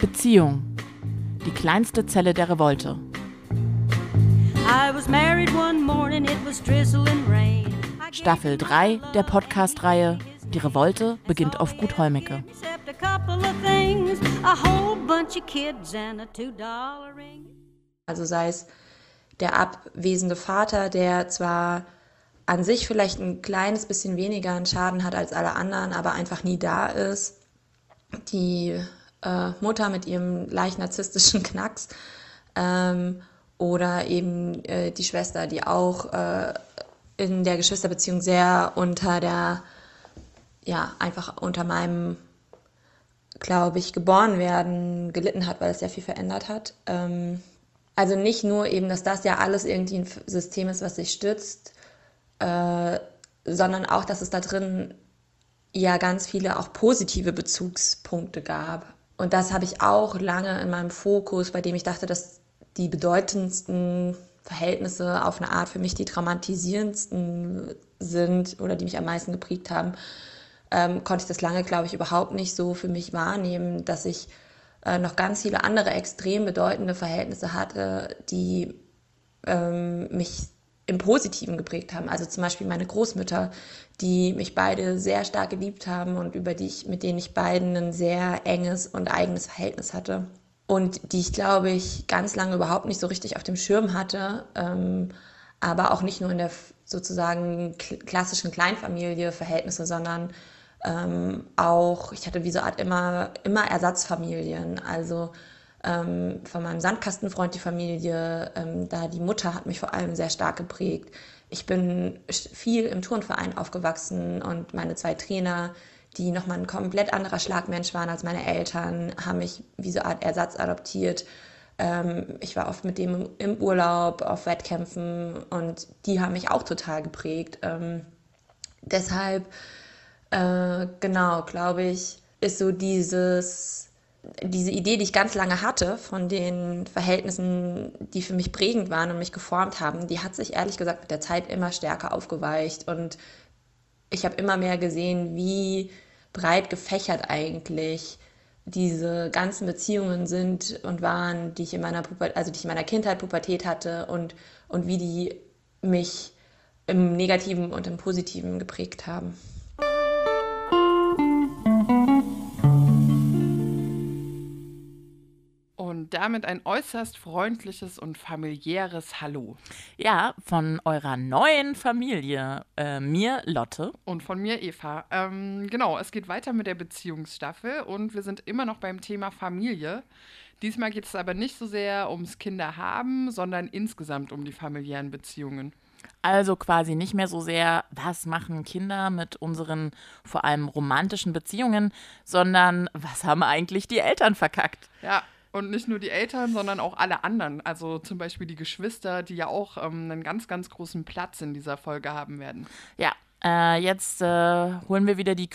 Beziehung. Die kleinste Zelle der Revolte. Staffel 3 der Podcast-Reihe Die Revolte beginnt auf Gut Hollmecke. Also sei es der abwesende Vater, der zwar an sich vielleicht ein kleines bisschen weniger einen Schaden hat als alle anderen, aber einfach nie da ist. Die Mutter mit ihrem leicht narzisstischen Knacks oder eben die Schwester, die auch in der Geschwisterbeziehung sehr einfach unter meinem, glaube ich, Geborenwerden gelitten hat, weil es sehr viel verändert hat. Also nicht nur eben, dass das ja alles irgendwie ein System ist, was sich stützt, sondern auch, dass es da drin ja ganz viele auch positive Bezugspunkte gab. Und das habe ich auch lange in meinem Fokus, bei dem ich dachte, dass die bedeutendsten Verhältnisse auf eine Art für mich die traumatisierendsten sind oder die mich am meisten geprägt haben, konnte ich das lange, glaube ich, überhaupt nicht so für mich wahrnehmen, dass ich noch ganz viele andere extrem bedeutende Verhältnisse hatte, die mich im Positiven geprägt haben. Also zum Beispiel meine Großmütter, die mich beide sehr stark geliebt haben und mit denen ich beiden ein sehr enges und eigenes Verhältnis hatte. Und die ich, glaube ich, ganz lange überhaupt nicht so richtig auf dem Schirm hatte, aber auch nicht nur in der sozusagen klassischen Kleinfamilie Verhältnisse, sondern auch, ich hatte wie so eine Art immer Ersatzfamilien, also von meinem Sandkastenfreund die Familie, da die Mutter hat mich vor allem sehr stark geprägt. Ich bin viel im Turnverein aufgewachsen und meine 2 Trainer, die nochmal ein komplett anderer Schlagmensch waren als meine Eltern, haben mich wie so eine Art Ersatz adoptiert. Ich war oft mit dem im Urlaub, auf Wettkämpfen und die haben mich auch total geprägt. Deshalb, glaube ich, ist so diese Idee, die ich ganz lange hatte von den Verhältnissen, die für mich prägend waren und mich geformt haben, die hat sich ehrlich gesagt mit der Zeit immer stärker aufgeweicht und ich habe immer mehr gesehen, wie breit gefächert eigentlich diese ganzen Beziehungen sind und waren, die ich in meiner Kindheit, Pubertät hatte und wie die mich im Negativen und im Positiven geprägt haben. Und damit ein äußerst freundliches und familiäres Hallo. Ja, von eurer neuen Familie, mir Lotte. Und von mir Eva. Genau, es geht weiter mit der Beziehungsstaffel und wir sind immer noch beim Thema Familie. Diesmal geht es aber nicht so sehr ums Kinderhaben, sondern insgesamt um die familiären Beziehungen. Also quasi nicht mehr so sehr, was machen Kinder mit unseren vor allem romantischen Beziehungen, sondern was haben eigentlich die Eltern verkackt? Ja. Und nicht nur die Eltern, sondern auch alle anderen. Also zum Beispiel die Geschwister, die ja auch einen ganz, ganz großen Platz in dieser Folge haben werden. Ja, jetzt holen wir wieder die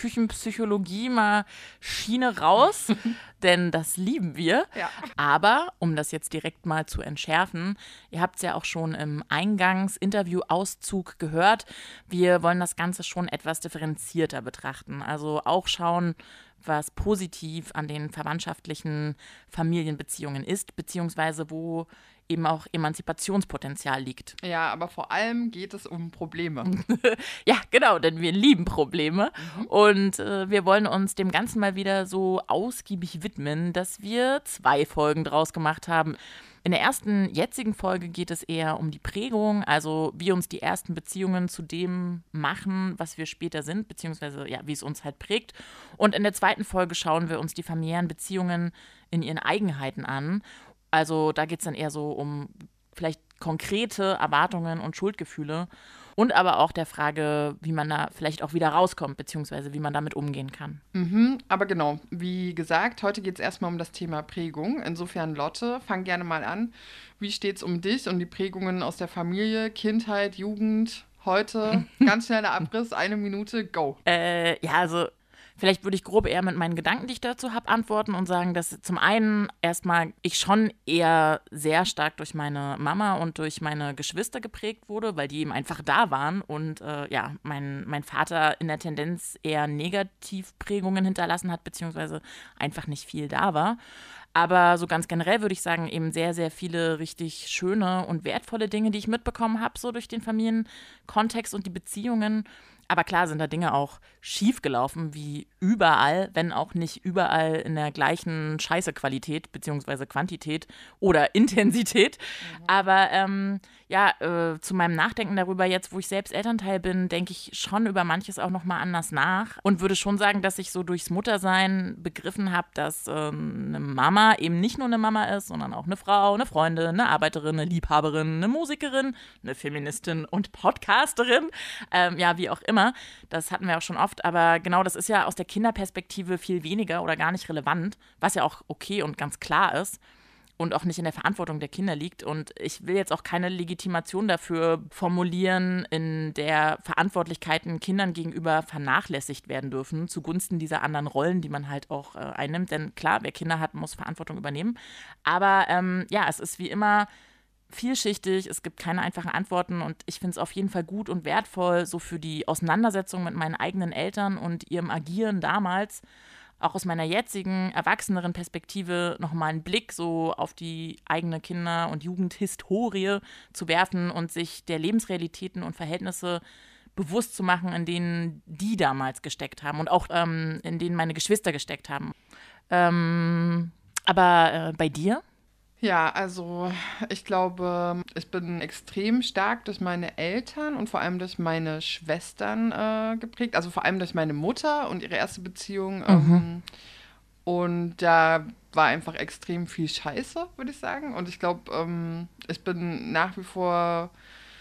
Küchenpsychologie-Maschine raus, denn das lieben wir. Ja. Aber, um das jetzt direkt mal zu entschärfen, ihr habt es ja auch schon im Eingangsinterview-Auszug gehört, wir wollen das Ganze schon etwas differenzierter betrachten. Also auch schauen, was positiv an den verwandtschaftlichen Familienbeziehungen ist, beziehungsweise wo eben auch Emanzipationspotenzial liegt. Ja, aber vor allem geht es um Probleme. Ja, genau, denn wir lieben Probleme. Und wir wollen uns dem Ganzen mal wieder so ausgiebig widmen, dass wir 2 Folgen draus gemacht haben. In der ersten jetzigen Folge geht es eher um die Prägung, also wie uns die ersten Beziehungen zu dem machen, was wir später sind, beziehungsweise ja, wie es uns halt prägt. Und in der zweiten Folge schauen wir uns die familiären Beziehungen in ihren Eigenheiten an. Also da geht es dann eher so um vielleicht konkrete Erwartungen und Schuldgefühle und aber auch der Frage, wie man da vielleicht auch wieder rauskommt, beziehungsweise wie man damit umgehen kann. Aber genau, wie gesagt, heute geht es erstmal um das Thema Prägung. Insofern, Lotte, fang gerne mal an. Wie steht's um dich und die Prägungen aus der Familie, Kindheit, Jugend, heute? Ganz schneller Abriss, 1 Minute, go. Ja, also Vielleicht würde ich grob eher mit meinen Gedanken, die ich dazu habe, antworten und sagen, dass zum einen erstmal ich schon eher sehr stark durch meine Mama und durch meine Geschwister geprägt wurde, weil die eben einfach da waren und mein Vater in der Tendenz eher Negativprägungen hinterlassen hat, beziehungsweise einfach nicht viel da war. Aber so ganz generell würde ich sagen, eben sehr, sehr viele richtig schöne und wertvolle Dinge, die ich mitbekommen habe, so durch den Familienkontext und die Beziehungen. Aber klar sind da Dinge auch schief gelaufen, wie überall, wenn auch nicht überall in der gleichen Scheiße-Qualität beziehungsweise Quantität oder Intensität. Aber zu meinem Nachdenken darüber jetzt, wo ich selbst Elternteil bin, denke ich schon über manches auch nochmal anders nach und würde schon sagen, dass ich so durchs Muttersein begriffen habe, dass eine Mama eben nicht nur eine Mama ist, sondern auch eine Frau, eine Freundin, eine Arbeiterin, eine Liebhaberin, eine Musikerin, eine Feministin und Podcasterin, wie auch immer. Das hatten wir auch schon oft, aber genau, das ist ja aus der Kinderperspektive viel weniger oder gar nicht relevant, was ja auch okay und ganz klar ist und auch nicht in der Verantwortung der Kinder liegt. Und ich will jetzt auch keine Legitimation dafür formulieren, in der Verantwortlichkeiten Kindern gegenüber vernachlässigt werden dürfen, zugunsten dieser anderen Rollen, die man halt auch einnimmt. Denn klar, wer Kinder hat, muss Verantwortung übernehmen. Aber es ist wie immer vielschichtig, es gibt keine einfachen Antworten und ich finde es auf jeden Fall gut und wertvoll, so für die Auseinandersetzung mit meinen eigenen Eltern und ihrem Agieren damals, auch aus meiner jetzigen, erwachseneren Perspektive nochmal einen Blick so auf die eigene Kinder- und Jugendhistorie zu werfen und sich der Lebensrealitäten und Verhältnisse bewusst zu machen, in denen die damals gesteckt haben und auch in denen meine Geschwister gesteckt haben. Aber bei dir? Ja, also ich glaube, ich bin extrem stark durch meine Eltern und vor allem durch meine Schwestern geprägt. Also vor allem durch meine Mutter und ihre erste Beziehung. Und da war einfach extrem viel Scheiße, würde ich sagen. Und ich glaube, ich bin nach wie vor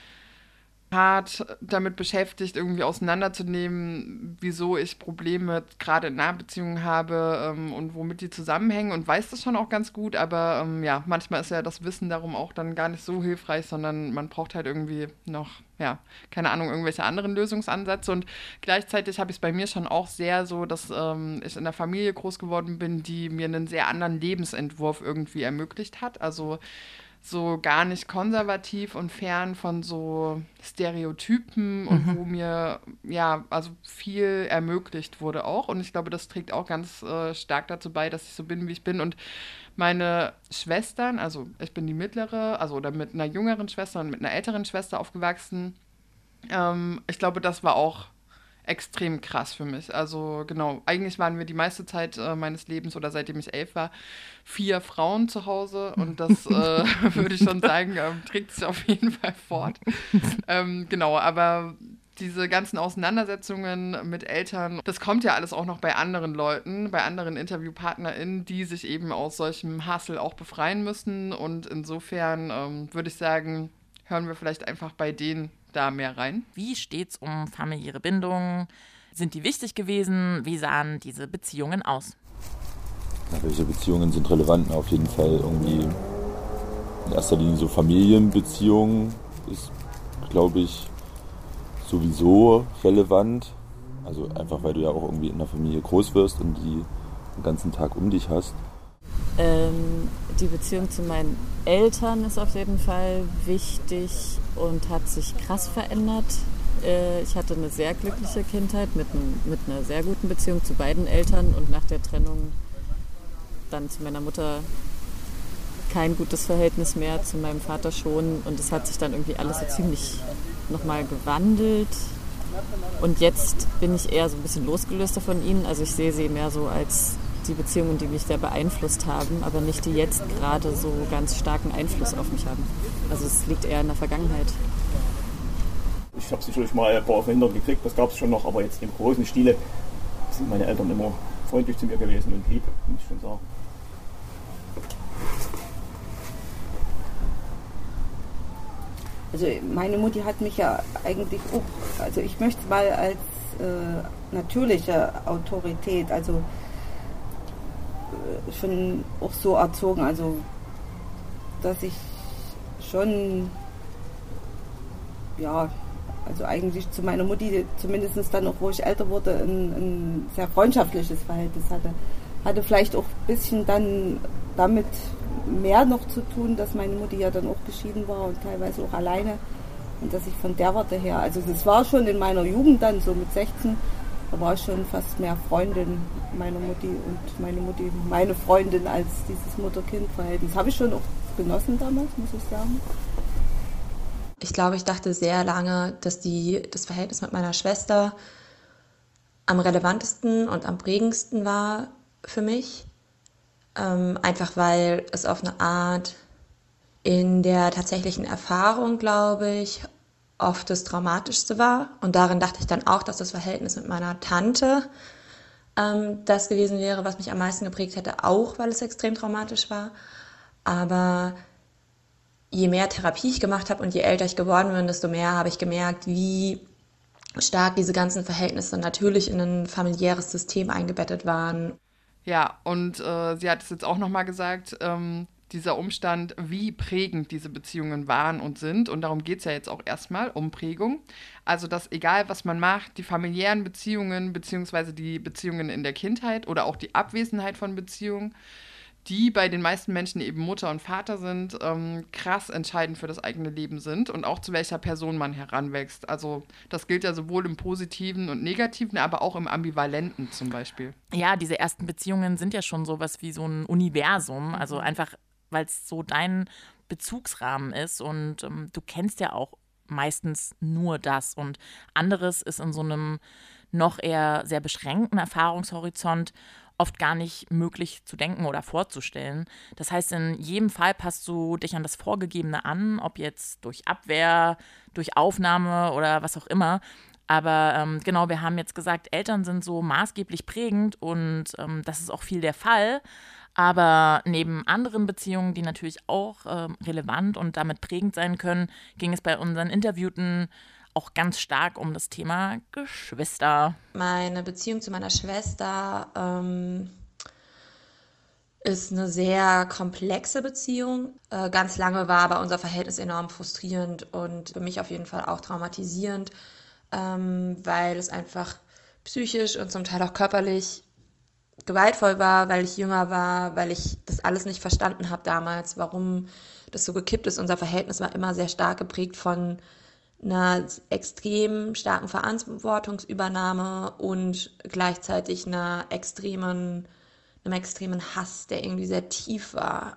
hart damit beschäftigt, irgendwie auseinanderzunehmen, wieso ich Probleme gerade in Nahbeziehungen habe und womit die zusammenhängen und weiß das schon auch ganz gut, aber manchmal ist ja das Wissen darum auch dann gar nicht so hilfreich, sondern man braucht halt irgendwie noch, keine Ahnung, irgendwelche anderen Lösungsansätze und gleichzeitig habe ich es bei mir schon auch sehr so, dass ich in einer Familie groß geworden bin, die mir einen sehr anderen Lebensentwurf irgendwie ermöglicht hat, also so gar nicht konservativ und fern von so Stereotypen und wo mir also viel ermöglicht wurde auch. Und ich glaube, das trägt auch ganz stark dazu bei, dass ich so bin, wie ich bin. Und meine Schwestern, also ich bin die mittlere, also oder mit einer jüngeren Schwester und mit einer älteren Schwester aufgewachsen. Ich glaube, das war auch extrem krass für mich. Also genau, eigentlich waren wir die meiste Zeit meines Lebens oder seitdem ich 11 war, 4 Frauen zu Hause und das würde ich schon sagen, trägt sich auf jeden Fall fort. Genau, aber diese ganzen Auseinandersetzungen mit Eltern, das kommt ja alles auch noch bei anderen Leuten, bei anderen InterviewpartnerInnen, die sich eben aus solchem Hassel auch befreien müssen und insofern würde ich sagen, hören wir vielleicht einfach bei denen da mehr rein. Wie steht's um familiäre Bindungen? Sind die wichtig gewesen? Wie sahen diese Beziehungen aus? Welche Beziehungen sind relevant? Auf jeden Fall irgendwie in erster Linie so Familienbeziehungen ist, glaube ich, sowieso relevant. Also einfach, weil du ja auch irgendwie in einer Familie groß wirst und die den ganzen Tag um dich hast. Die Beziehung zu meinen Eltern ist auf jeden Fall wichtig und hat sich krass verändert. Ich hatte eine sehr glückliche Kindheit mit einer sehr guten Beziehung zu beiden Eltern und nach der Trennung dann zu meiner Mutter kein gutes Verhältnis mehr, zu meinem Vater schon und es hat sich dann irgendwie alles so ziemlich nochmal gewandelt und jetzt bin ich eher so ein bisschen losgelöster von ihnen, also ich sehe sie mehr so als die Beziehungen, die mich sehr beeinflusst haben, aber nicht die jetzt gerade so ganz starken Einfluss auf mich haben. Also es liegt eher in der Vergangenheit. Ich habe sicherlich mal ein paar Verhinderungen gekriegt, das gab es schon noch, aber jetzt im großen Stile sind meine Eltern immer freundlich zu mir gewesen und lieb, muss ich schon sagen. Also meine Mutti hat mich ja eigentlich auch, also ich möchte es mal als natürliche Autorität, also schon auch so erzogen, also dass ich schon, also eigentlich zu meiner Mutti, zumindest dann noch, wo ich älter wurde, ein sehr freundschaftliches Verhältnis hatte. Hatte vielleicht auch ein bisschen dann damit mehr noch zu tun, dass meine Mutti ja dann auch geschieden war und teilweise auch alleine. Und dass ich von der Warte her, also das war schon in meiner Jugend dann, so mit 16, da war ich schon fast mehr Freundin meiner Mutti und meine Mutti meine Freundin als dieses Mutter-Kind-Verhältnis. Habe ich schon auch genossen damals, muss ich sagen. Ich glaube, ich dachte sehr lange, dass das Verhältnis mit meiner Schwester am relevantesten und am prägendsten war für mich. Einfach weil es auf eine Art in der tatsächlichen Erfahrung, glaube ich, oft das Traumatischste war. Und darin dachte ich dann auch, dass das Verhältnis mit meiner Tante das gewesen wäre, was mich am meisten geprägt hätte, auch weil es extrem traumatisch war. Aber je mehr Therapie ich gemacht habe und je älter ich geworden bin, desto mehr habe ich gemerkt, wie stark diese ganzen Verhältnisse natürlich in ein familiäres System eingebettet waren. Ja, und sie hat es jetzt auch nochmal gesagt, dieser Umstand, wie prägend diese Beziehungen waren und sind. Und darum geht es ja jetzt auch erstmal, um Prägung. Also, dass egal, was man macht, die familiären Beziehungen beziehungsweise die Beziehungen in der Kindheit oder auch die Abwesenheit von Beziehungen, die bei den meisten Menschen eben Mutter und Vater sind, krass entscheidend für das eigene Leben sind und auch zu welcher Person man heranwächst. Also das gilt ja sowohl im Positiven und Negativen, aber auch im Ambivalenten zum Beispiel. Ja, diese ersten Beziehungen sind ja schon sowas wie so ein Universum, also einfach, weil es so dein Bezugsrahmen ist und du kennst ja auch meistens nur das und anderes ist in so einem noch eher sehr beschränkten Erfahrungshorizont oft gar nicht möglich zu denken oder vorzustellen. Das heißt, in jedem Fall passt du dich an das Vorgegebene an, ob jetzt durch Abwehr, durch Aufnahme oder was auch immer. Aber genau, wir haben jetzt gesagt, Eltern sind so maßgeblich prägend und das ist auch viel der Fall. Aber neben anderen Beziehungen, die natürlich auch relevant und damit prägend sein können, ging es bei unseren Interviewten auch ganz stark um das Thema Geschwister. Meine Beziehung zu meiner Schwester ist eine sehr komplexe Beziehung. Ganz lange war aber unser Verhältnis enorm frustrierend und für mich auf jeden Fall auch traumatisierend, weil es einfach psychisch und zum Teil auch körperlich gewaltvoll war, weil ich jünger war, weil ich das alles nicht verstanden habe damals, warum das so gekippt ist. Unser Verhältnis war immer sehr stark geprägt von einer extrem starken Verantwortungsübernahme und gleichzeitig einem extremen Hass, der irgendwie sehr tief war.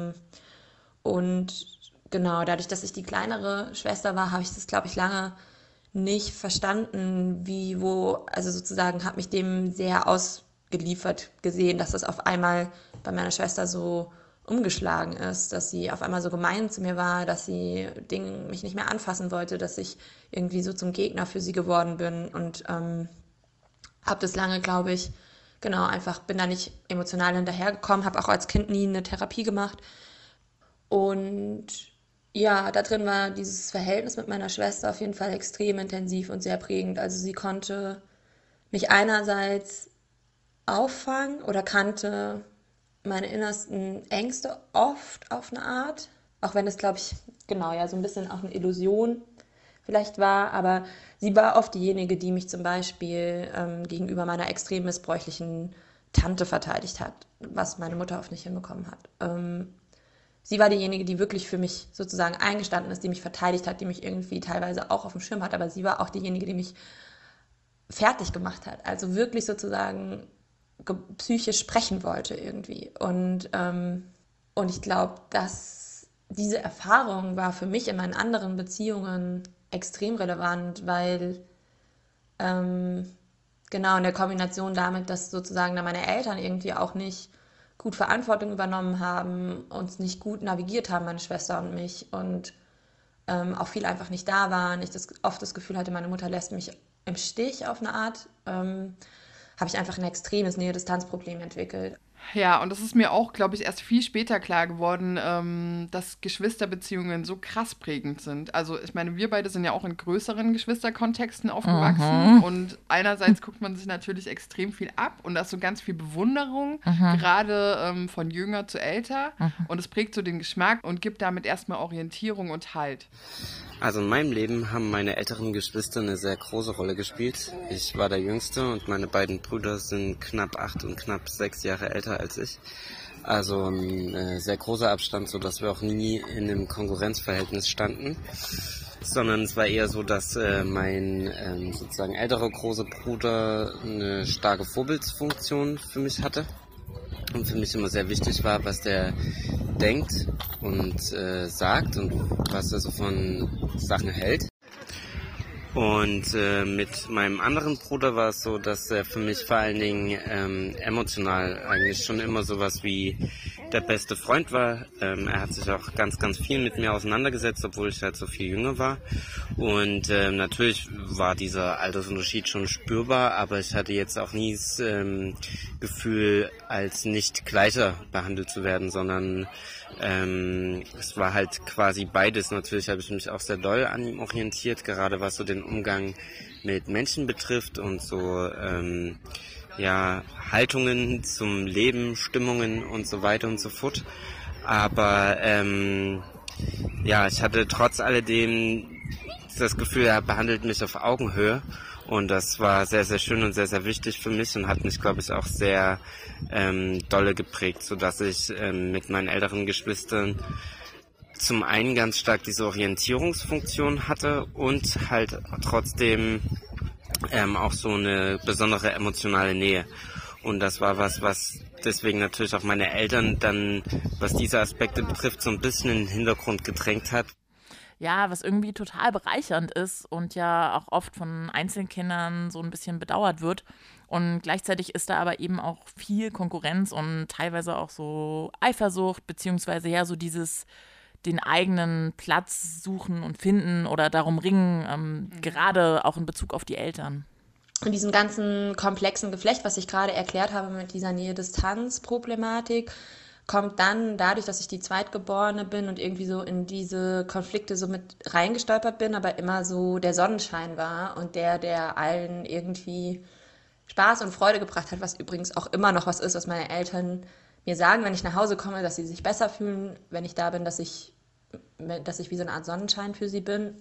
Und genau, dadurch, dass ich die kleinere Schwester war, habe ich das, glaube ich, lange nicht verstanden, also sozusagen habe mich dem sehr ausgeliefert gesehen, dass das auf einmal bei meiner Schwester so umgeschlagen ist, dass sie auf einmal so gemein zu mir war, dass sie mich nicht mehr anfassen wollte, dass ich irgendwie so zum Gegner für sie geworden bin und habe das lange, glaube ich, genau, einfach bin da nicht emotional hinterhergekommen, habe auch als Kind nie eine Therapie gemacht und ja, da drin war dieses Verhältnis mit meiner Schwester auf jeden Fall extrem intensiv und sehr prägend. Also sie konnte mich einerseits auffangen oder kannte meine innersten Ängste oft auf eine Art, auch wenn es, glaube ich, genau, ja, so ein bisschen auch eine Illusion vielleicht war, aber sie war oft diejenige, die mich zum Beispiel gegenüber meiner extrem missbräuchlichen Tante verteidigt hat, was meine Mutter oft nicht hinbekommen hat. Sie war diejenige, die wirklich für mich sozusagen eingestanden ist, die mich verteidigt hat, die mich irgendwie teilweise auch auf dem Schirm hat, aber sie war auch diejenige, die mich fertig gemacht hat, also wirklich sozusagen psychisch sprechen wollte irgendwie. Und ich glaube, dass diese Erfahrung war für mich in meinen anderen Beziehungen extrem relevant, weil genau in der Kombination damit, dass sozusagen da meine Eltern irgendwie auch nicht gut Verantwortung übernommen haben, uns nicht gut navigiert haben, meine Schwester und mich und auch viel einfach nicht da waren. Ich oft das Gefühl hatte, meine Mutter lässt mich im Stich auf eine Art, habe ich einfach ein extremes Nähe-Distanz-Problem entwickelt. Ja, und das ist mir auch, glaube ich, erst viel später klar geworden, dass Geschwisterbeziehungen so krass prägend sind. Also ich meine, wir beide sind ja auch in größeren Geschwisterkontexten aufgewachsen und einerseits guckt man sich natürlich extrem viel ab und da ist so ganz viel Bewunderung, gerade von jünger zu älter und es prägt so den Geschmack und gibt damit erstmal Orientierung und Halt. Also in meinem Leben haben meine älteren Geschwister eine sehr große Rolle gespielt. Ich war der Jüngste und meine beiden Brüder sind knapp 8 und knapp 6 Jahre älter als ich. Also ein sehr großer Abstand, sodass wir auch nie in einem Konkurrenzverhältnis standen. Sondern es war eher so, dass mein sozusagen älterer großer Bruder eine starke Vorbildsfunktion für mich hatte. Und für mich immer sehr wichtig war, was der denkt und sagt und was er so von Sachen hält. Und mit meinem anderen Bruder war es so, dass er für mich vor allen Dingen emotional eigentlich schon immer sowas wie der beste Freund war. Er hat sich auch ganz, ganz viel mit mir auseinandergesetzt, obwohl ich halt so viel jünger war. Und natürlich war dieser Altersunterschied schon spürbar, aber ich hatte jetzt auch nie das Gefühl, als nicht gleicher behandelt zu werden, sondern es war halt quasi beides. Natürlich habe ich mich auch sehr doll an ihm orientiert, gerade was so den Umgang mit Menschen betrifft und so Haltungen zum Leben, Stimmungen und so weiter und so fort. Aber ich hatte trotz alledem das Gefühl, er behandelt mich auf Augenhöhe. Und das war sehr, sehr schön und sehr, sehr wichtig für mich und hat mich, glaube ich, auch sehr dolle geprägt, sodass ich mit meinen älteren Geschwistern zum einen ganz stark diese Orientierungsfunktion hatte und halt trotzdem auch so eine besondere emotionale Nähe. Und das war was deswegen natürlich auch meine Eltern dann, was diese Aspekte betrifft, so ein bisschen in den Hintergrund gedrängt hat. Ja, was irgendwie total bereichernd ist und ja auch oft von Einzelkindern so ein bisschen bedauert wird. Und gleichzeitig ist da aber eben auch viel Konkurrenz und teilweise auch so Eifersucht, beziehungsweise ja so dieses den eigenen Platz suchen und finden oder darum ringen, gerade auch in Bezug auf die Eltern. In diesem ganzen komplexen Geflecht, was ich gerade erklärt habe mit dieser Nähe-Distanz-Problematik, kommt dann dadurch, dass ich die Zweitgeborene bin und irgendwie so in diese Konflikte so mit reingestolpert bin, aber immer so der Sonnenschein war und der allen irgendwie Spaß und Freude gebracht hat, was übrigens auch immer noch was ist, was meine Eltern mir sagen, wenn ich nach Hause komme, dass sie sich besser fühlen, wenn ich da bin, dass ich wie so eine Art Sonnenschein für sie bin,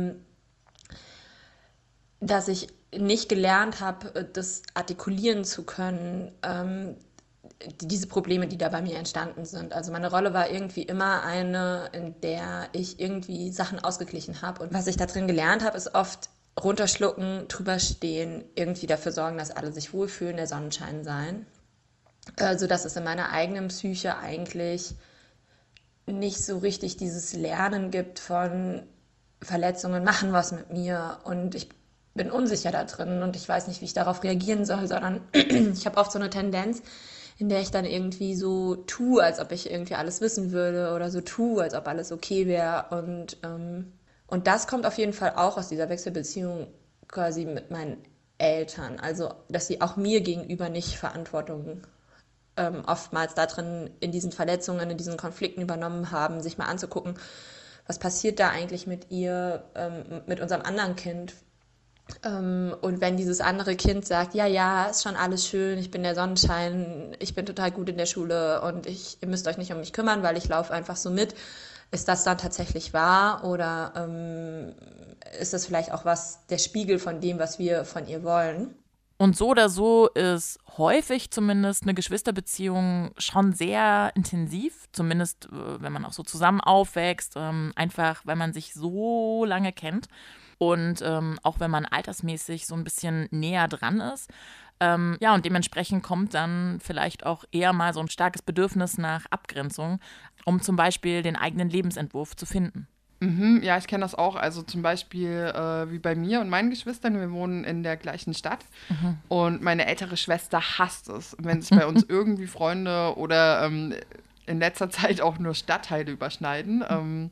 dass ich nicht gelernt habe, das artikulieren zu können, diese Probleme, die da bei mir entstanden sind. Also meine Rolle war irgendwie immer eine, in der ich irgendwie Sachen ausgeglichen habe. Und was ich da drin gelernt habe, ist oft runterschlucken, drüber stehen, irgendwie dafür sorgen, dass alle sich wohlfühlen, der Sonnenschein sein. Sodass es in meiner eigenen Psyche eigentlich nicht so richtig dieses Lernen gibt von Verletzungen machen was mit mir und ich bin unsicher da drin und ich weiß nicht, wie ich darauf reagieren soll, sondern ich habe oft so eine Tendenz, in der ich dann irgendwie so tue, als ob ich irgendwie alles wissen würde oder so tue, als ob alles okay wäre. Und das kommt auf jeden Fall auch aus dieser Wechselbeziehung quasi mit meinen Eltern. Also, dass sie auch mir gegenüber nicht Verantwortung oftmals da drin in diesen Verletzungen, in diesen Konflikten übernommen haben, sich mal anzugucken, was passiert da eigentlich mit ihr, mit unserem anderen Kind. Und wenn dieses andere Kind sagt, ja, ist schon alles schön, ich bin der Sonnenschein, ich bin total gut in der Schule und ihr müsst euch nicht um mich kümmern, weil ich laufe einfach so mit, ist das dann tatsächlich wahr oder ist das vielleicht auch der Spiegel von dem, was wir von ihr wollen? Und so oder so ist häufig zumindest eine Geschwisterbeziehung schon sehr intensiv, zumindest wenn man auch so zusammen aufwächst, einfach weil man sich so lange kennt. Und auch wenn man altersmäßig so ein bisschen näher dran ist. Und dementsprechend kommt dann vielleicht auch eher mal so ein starkes Bedürfnis nach Abgrenzung, um zum Beispiel den eigenen Lebensentwurf zu finden. Ja, ich kenne das auch. Also zum Beispiel wie bei mir und meinen Geschwistern. Wir wohnen in der gleichen Stadt. Und meine ältere Schwester hasst es, wenn sich bei uns irgendwie Freunde oder in letzter Zeit auch nur Stadtteile überschneiden.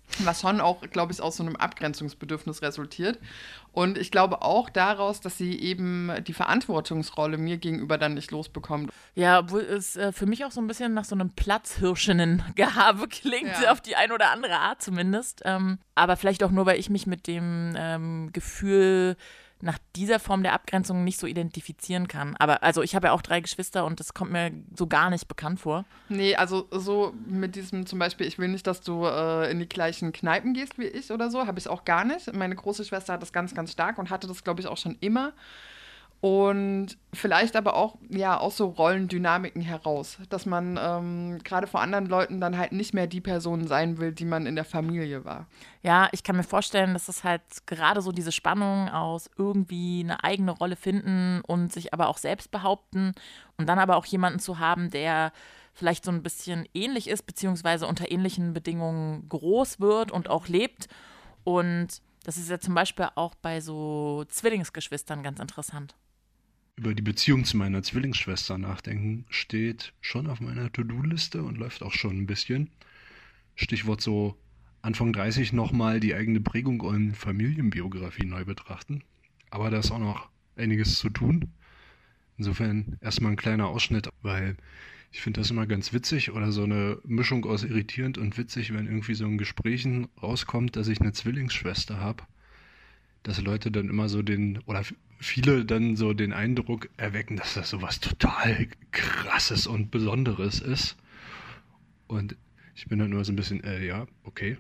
Was schon auch, glaube ich, aus so einem Abgrenzungsbedürfnis resultiert. Und ich glaube auch daraus, dass sie eben die Verantwortungsrolle mir gegenüber dann nicht losbekommt. Ja, obwohl es für mich auch so ein bisschen nach so einem Platzhirschinnen-Gehabe klingt, Ja. auf die eine oder andere Art zumindest. Aber vielleicht auch nur, weil ich mich mit dem Gefühl nach dieser Form der Abgrenzung nicht so identifizieren kann. Aber also ich habe ja auch 3 Geschwister und das kommt mir so gar nicht bekannt vor. Nee, also so mit diesem zum Beispiel, ich will nicht, dass du in die gleichen Kneipen gehst wie ich oder so, habe ich auch gar nicht. Meine große Schwester hat das ganz, ganz stark und hatte das, glaube ich, auch schon immer. Und vielleicht aber auch, ja, aus so Rollendynamiken heraus, dass man gerade vor anderen Leuten dann halt nicht mehr die Person sein will, die man in der Familie war. Ja, ich kann mir vorstellen, dass es halt gerade so diese Spannung aus irgendwie eine eigene Rolle finden und sich aber auch selbst behaupten und dann aber auch jemanden zu haben, der vielleicht so ein bisschen ähnlich ist, beziehungsweise unter ähnlichen Bedingungen groß wird und auch lebt. Und das ist ja zum Beispiel auch bei so Zwillingsgeschwistern ganz interessant. Über die Beziehung zu meiner Zwillingsschwester nachdenken steht schon auf meiner To-Do-Liste und läuft auch schon ein bisschen. Stichwort so Anfang 30 nochmal die eigene Prägung und Familienbiografie neu betrachten. Aber da ist auch noch einiges zu tun. Insofern erstmal ein kleiner Ausschnitt, weil ich finde das immer ganz witzig oder so eine Mischung aus irritierend und witzig, wenn irgendwie so in Gesprächen rauskommt, dass ich eine Zwillingsschwester habe, dass Leute dann immer so oder viele dann so den Eindruck erwecken, dass das so was total Krasses und Besonderes ist. Und ich bin dann nur so ein bisschen, ja, okay.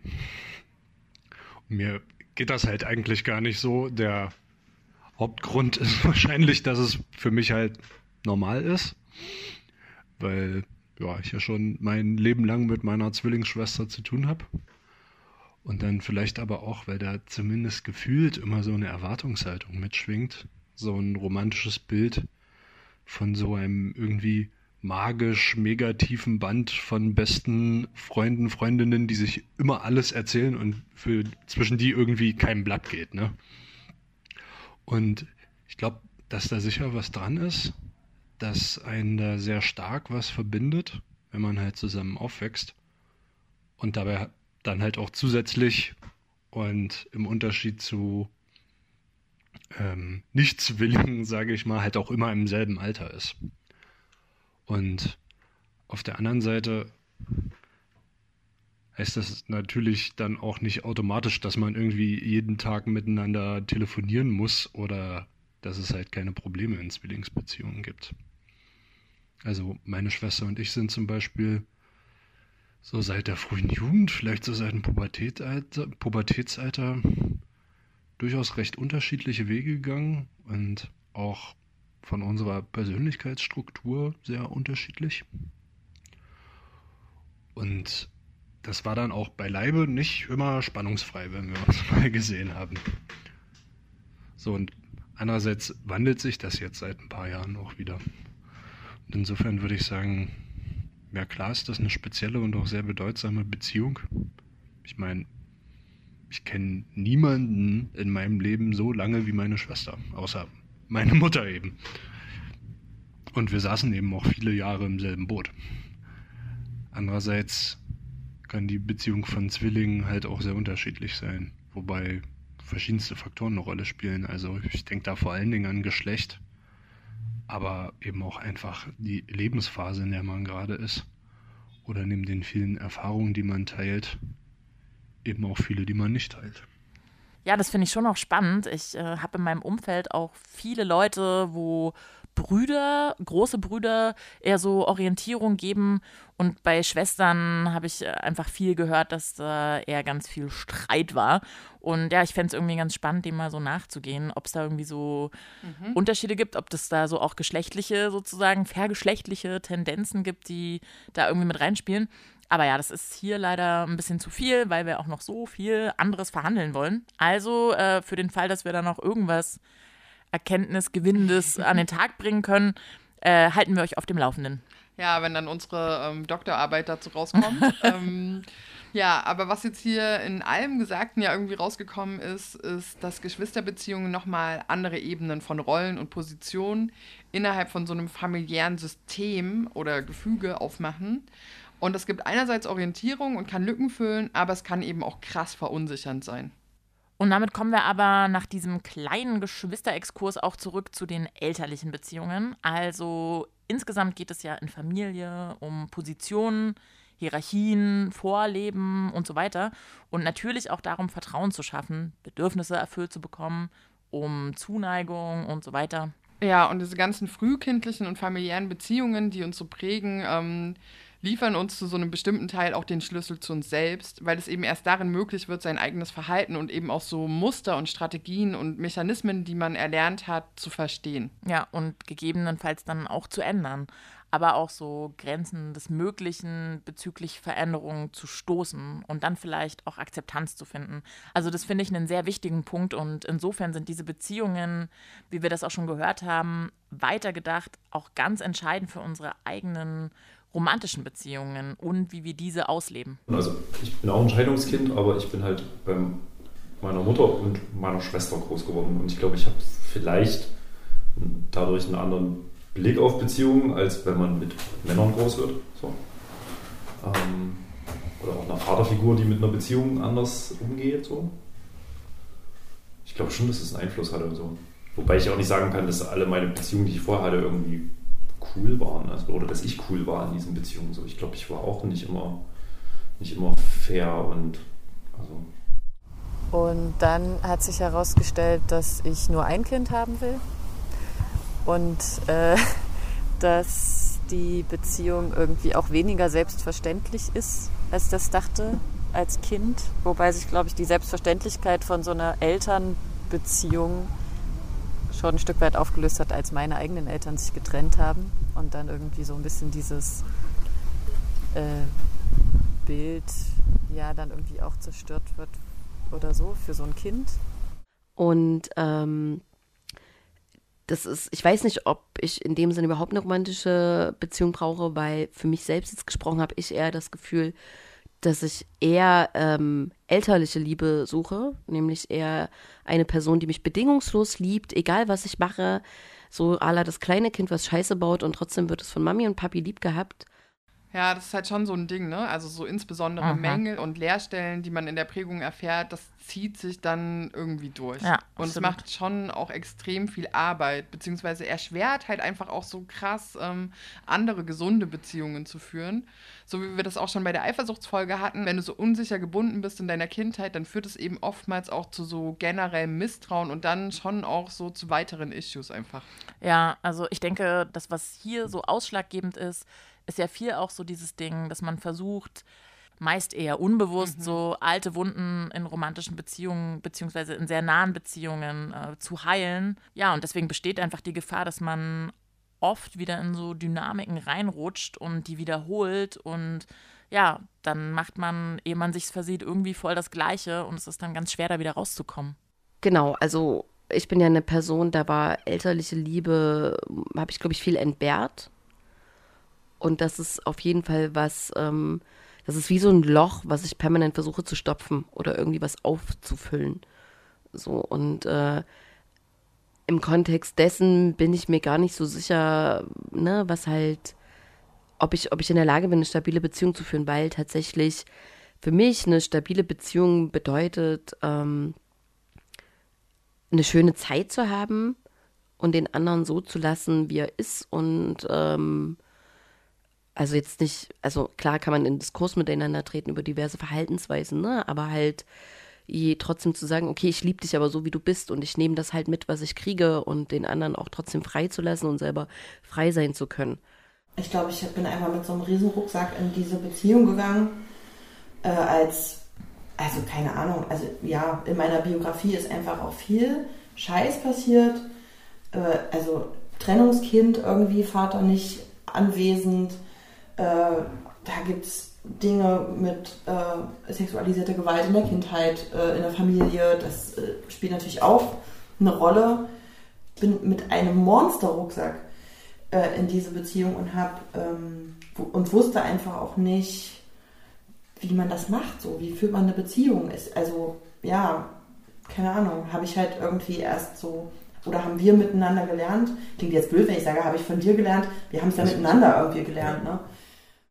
Und mir geht das halt eigentlich gar nicht so. Der Hauptgrund ist wahrscheinlich, dass es für mich halt normal ist. Weil, ja, ich ja schon mein Leben lang mit meiner Zwillingsschwester zu tun habe. Und dann vielleicht aber auch, weil da zumindest gefühlt immer so eine Erwartungshaltung mitschwingt. So ein romantisches Bild von so einem irgendwie magisch mega tiefen Band von besten Freunden, Freundinnen, die sich immer alles erzählen und zwischen die irgendwie kein Blatt geht, ne? Und ich glaube, dass da sicher was dran ist, dass einen da sehr stark was verbindet, wenn man halt zusammen aufwächst und dabei dann halt auch zusätzlich und im Unterschied zu Nicht-Zwillingen, sage ich mal, halt auch immer im selben Alter ist. Und auf der anderen Seite heißt das natürlich dann auch nicht automatisch, dass man irgendwie jeden Tag miteinander telefonieren muss oder dass es halt keine Probleme in Zwillingsbeziehungen gibt. Also meine Schwester und ich sind zum Beispiel so seit der frühen Jugend, vielleicht so seit dem Pubertätsalter, durchaus recht unterschiedliche Wege gegangen und auch von unserer Persönlichkeitsstruktur sehr unterschiedlich. Und das war dann auch beileibe nicht immer spannungsfrei, wenn wir uns mal gesehen haben. So, und andererseits wandelt sich das jetzt seit ein paar Jahren auch wieder. Und insofern würde ich sagen, ja klar ist das eine spezielle und auch sehr bedeutsame Beziehung. Ich meine, ich kenne niemanden in meinem Leben so lange wie meine Schwester, außer meine Mutter eben. Und wir saßen eben auch viele Jahre im selben Boot. Andererseits kann die Beziehung von Zwillingen halt auch sehr unterschiedlich sein, wobei verschiedenste Faktoren eine Rolle spielen. Also ich denke da vor allen Dingen an Geschlecht, aber eben auch einfach die Lebensphase, in der man gerade ist. Oder neben den vielen Erfahrungen, die man teilt, eben auch viele, die man nicht teilt. Ja, das finde ich schon auch spannend. Ich habe in meinem Umfeld auch viele Leute, wo große Brüder eher so Orientierung geben. Und bei Schwestern habe ich einfach viel gehört, dass da eher ganz viel Streit war. Und ja, ich fände es irgendwie ganz spannend, dem mal so nachzugehen, ob es da irgendwie so Unterschiede gibt, ob das da so auch geschlechtliche, sozusagen vergeschlechtliche Tendenzen gibt, die da irgendwie mit reinspielen. Aber ja, das ist hier leider ein bisschen zu viel, weil wir auch noch so viel anderes verhandeln wollen. Also für den Fall, dass wir da noch irgendwas Erkenntnisgewinnendes an den Tag bringen können, halten wir euch auf dem Laufenden. Ja, wenn dann unsere Doktorarbeit dazu rauskommt. Ja, aber was jetzt hier in allem Gesagten ja irgendwie rausgekommen ist, dass Geschwisterbeziehungen nochmal andere Ebenen von Rollen und Positionen innerhalb von so einem familiären System oder Gefüge aufmachen. Und es gibt einerseits Orientierung und kann Lücken füllen, aber es kann eben auch krass verunsichernd sein. Und damit kommen wir aber nach diesem kleinen Geschwisterexkurs auch zurück zu den elterlichen Beziehungen. Also insgesamt geht es ja in Familie um Positionen, Hierarchien, Vorleben und so weiter. Und natürlich auch darum, Vertrauen zu schaffen, Bedürfnisse erfüllt zu bekommen, um Zuneigung und so weiter. Ja, und diese ganzen frühkindlichen und familiären Beziehungen, die uns so prägen, liefern uns zu so einem bestimmten Teil auch den Schlüssel zu uns selbst, weil es eben erst darin möglich wird, sein eigenes Verhalten und eben auch so Muster und Strategien und Mechanismen, die man erlernt hat, zu verstehen. Ja, und gegebenenfalls dann auch zu ändern. Aber auch so Grenzen des Möglichen bezüglich Veränderungen zu stoßen und dann vielleicht auch Akzeptanz zu finden. Also das finde ich einen sehr wichtigen Punkt und insofern sind diese Beziehungen, wie wir das auch schon gehört haben, weitergedacht auch ganz entscheidend für unsere eigenen romantischen Beziehungen und wie wir diese ausleben. Also ich bin auch ein Scheidungskind, aber ich bin halt bei meiner Mutter und meiner Schwester groß geworden und ich glaube, ich habe vielleicht dadurch einen anderen Blick auf Beziehungen, als wenn man mit Männern groß wird. So. Oder auch eine Vaterfigur, die mit einer Beziehung anders umgeht. So. Ich glaube schon, dass es einen Einfluss hatte. So. Wobei ich auch nicht sagen kann, dass alle meine Beziehungen, die ich vorher hatte, irgendwie cool waren. Also, oder dass ich cool war in diesen Beziehungen. So. Ich glaube, ich war auch nicht immer fair und also. Und dann hat sich herausgestellt, dass ich nur ein Kind haben will. Und dass die Beziehung irgendwie auch weniger selbstverständlich ist, als das dachte als Kind. Wobei sich, glaube ich, die Selbstverständlichkeit von so einer Elternbeziehung schon ein Stück weit aufgelöst hat, als meine eigenen Eltern sich getrennt haben. Und dann irgendwie so ein bisschen dieses Bild ja dann irgendwie auch zerstört wird oder so für so ein Kind. Und das ist, ich weiß nicht, ob ich in dem Sinne überhaupt eine romantische Beziehung brauche, weil für mich selbst jetzt gesprochen habe ich eher das Gefühl, dass ich eher elterliche Liebe suche, nämlich eher eine Person, die mich bedingungslos liebt, egal was ich mache, so à la das kleine Kind, was Scheiße baut und trotzdem wird es von Mami und Papi lieb gehabt. Ja, das ist halt schon so ein Ding, ne? Also so insbesondere Mängel und Leerstellen, die man in der Prägung erfährt, das zieht sich dann irgendwie durch. Ja, und es macht schon auch extrem viel Arbeit, beziehungsweise erschwert halt einfach auch so krass, andere gesunde Beziehungen zu führen. So wie wir das auch schon bei der Eifersuchtsfolge hatten. Wenn du so unsicher gebunden bist in deiner Kindheit, dann führt es eben oftmals auch zu so generellem Misstrauen und dann schon auch so zu weiteren Issues einfach. Ja, also ich denke, das, was hier so ausschlaggebend ist ja viel auch so dieses Ding, dass man versucht, meist eher unbewusst so alte Wunden in romantischen Beziehungen beziehungsweise in sehr nahen Beziehungen zu heilen. Ja, und deswegen besteht einfach die Gefahr, dass man oft wieder in so Dynamiken reinrutscht und die wiederholt und ja, dann macht man, ehe man sich's versieht, irgendwie voll das Gleiche und es ist dann ganz schwer, da wieder rauszukommen. Genau, also ich bin ja eine Person, da war elterliche Liebe, habe ich, glaube ich, viel entbehrt. Und das ist auf jeden Fall was, das ist wie so ein Loch, was ich permanent versuche zu stopfen oder irgendwie was aufzufüllen. So, und im Kontext dessen bin ich mir gar nicht so sicher, ne, was halt, ob ich in der Lage bin, eine stabile Beziehung zu führen, weil tatsächlich für mich eine stabile Beziehung bedeutet, eine schöne Zeit zu haben und den anderen so zu lassen, wie er ist und also jetzt nicht, also klar kann man in Diskurs miteinander treten über diverse Verhaltensweisen, ne? Aber halt trotzdem zu sagen, okay, ich liebe dich aber so, wie du bist und ich nehme das halt mit, was ich kriege und den anderen auch trotzdem frei zu lassen und selber frei sein zu können. Ich glaube, ich bin einfach mit so einem Riesenrucksack in diese Beziehung gegangen, also keine Ahnung, also ja, in meiner Biografie ist einfach auch viel Scheiß passiert, also Trennungskind irgendwie, Vater nicht anwesend, da gibt es Dinge mit sexualisierter Gewalt in der Kindheit, in der Familie, das spielt natürlich auch eine Rolle. Ich bin mit einem Monsterrucksack in diese Beziehung und wusste einfach auch nicht, wie man das macht, so wie führt man eine Beziehung. Also ja, keine Ahnung, habe ich halt irgendwie erst so, oder haben wir miteinander gelernt. Klingt jetzt blöd, wenn ich sage, habe ich von dir gelernt. Wir haben es ja miteinander irgendwie gelernt, ne?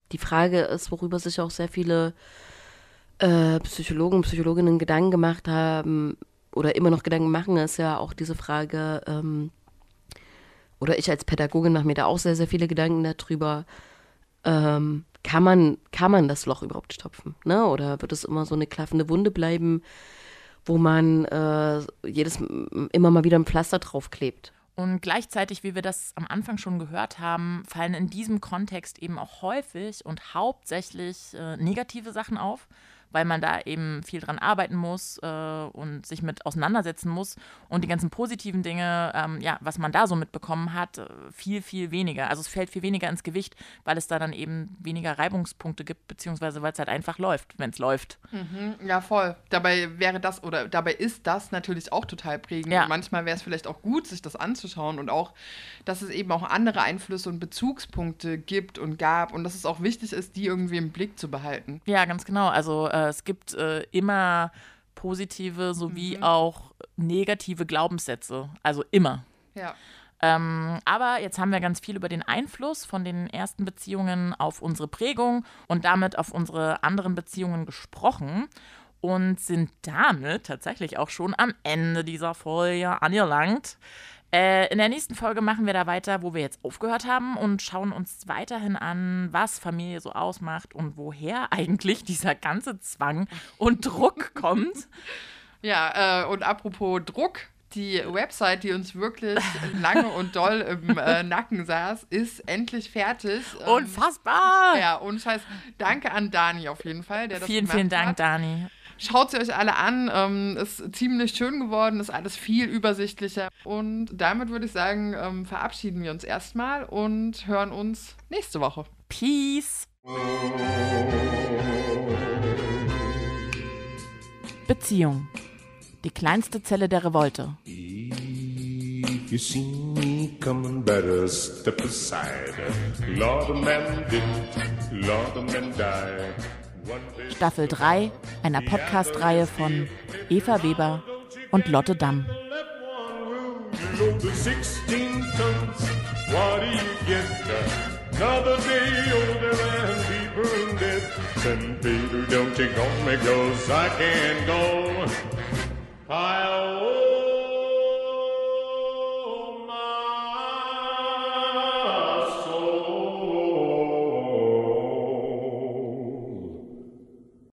Die Frage ist, worüber sich auch sehr viele Psychologen und Psychologinnen Gedanken gemacht haben oder immer noch Gedanken machen, ist ja auch diese Frage, oder ich als Pädagogin mache mir da auch sehr, sehr viele Gedanken darüber, kann man das Loch überhaupt stopfen? Ne? Oder wird es immer so eine klaffende Wunde bleiben, wo man immer mal wieder ein Pflaster draufklebt? Und gleichzeitig, wie wir das am Anfang schon gehört haben, fallen in diesem Kontext eben auch häufig und hauptsächlich negative Sachen auf, weil man da eben viel dran arbeiten muss und sich mit auseinandersetzen muss. Und die ganzen positiven Dinge, was man da so mitbekommen hat, viel, viel weniger. Also es fällt viel weniger ins Gewicht, weil es da dann eben weniger Reibungspunkte gibt, beziehungsweise weil es halt einfach läuft, wenn es läuft. Ja, voll. Dabei ist das natürlich auch total prägend. Ja. Und manchmal wäre es vielleicht auch gut, sich das anzuschauen und auch, dass es eben auch andere Einflüsse und Bezugspunkte gibt und gab und dass es auch wichtig ist, die irgendwie im Blick zu behalten. Ja, ganz genau. Also es gibt immer positive sowie auch negative Glaubenssätze. Also immer. Ja. Aber jetzt haben wir ganz viel über den Einfluss von den ersten Beziehungen auf unsere Prägung und damit auf unsere anderen Beziehungen gesprochen und sind damit tatsächlich auch schon am Ende dieser Folge angelangt. In der nächsten Folge machen wir da weiter, wo wir jetzt aufgehört haben und schauen uns weiterhin an, was Familie so ausmacht und woher eigentlich dieser ganze Zwang und Druck kommt. Ja, und apropos Druck, die Website, die uns wirklich lange und doll im Nacken saß, ist endlich fertig. Unfassbar! Ja, und Scheiß, danke an Dani auf jeden Fall, der das gemacht hat. Vielen Dank, Dani. Schaut sie euch alle an, ist ziemlich schön geworden, ist alles viel übersichtlicher. Und damit würde ich sagen, verabschieden wir uns erstmal und hören uns nächste Woche. Peace! Beziehung. Die kleinste Zelle der Revolte. If you see me coming, better step aside. Lord, a man didn't, Lord, a man died. Staffel 3 einer Podcast-Reihe von Eva Weber und Lotte Damm. You load the 16 tons, what do you get? Another day older and deeper in debt. Then Peter, don't you go me, 'cause I can't go.